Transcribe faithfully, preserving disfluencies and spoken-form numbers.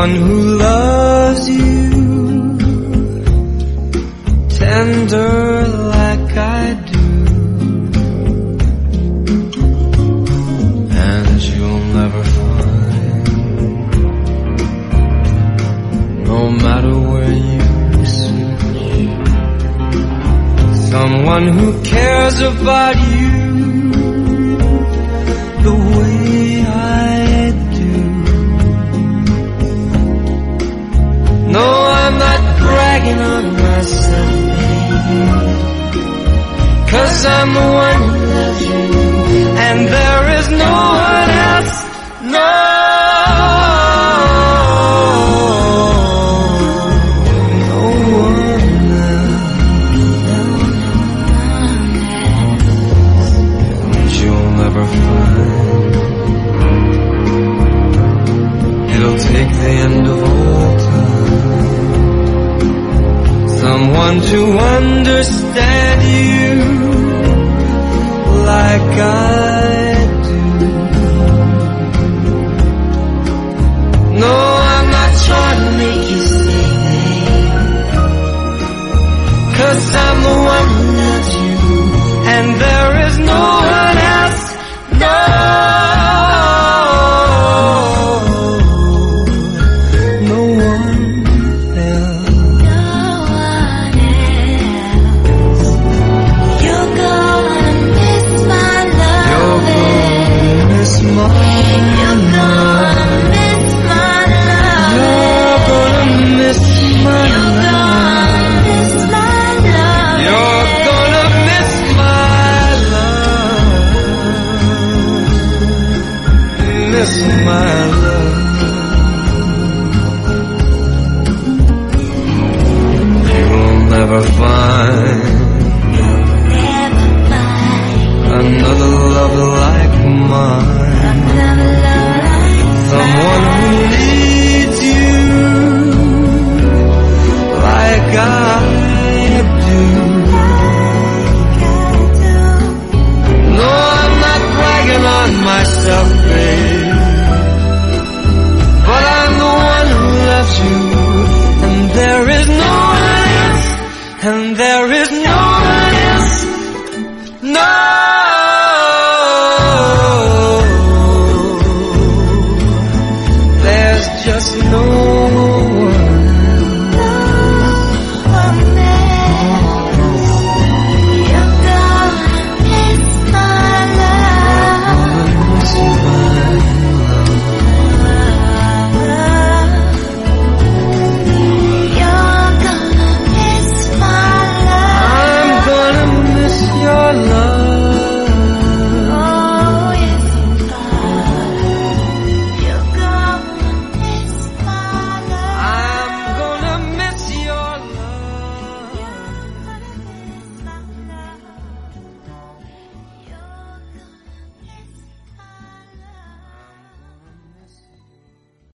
someone who loves you tender like I do, and you'll never find, no matter where you search, someone who cares about you the way I do. No, I'm not bragging on myself, cause I'm the one who loves you, and there is no one else, no, no one else, and you'll never find. It'll take the end of all time, someone to understand you like I do. No, I'm not trying to make you stay, cause I'm the one who loves you, and there is no one else, no, no one else. My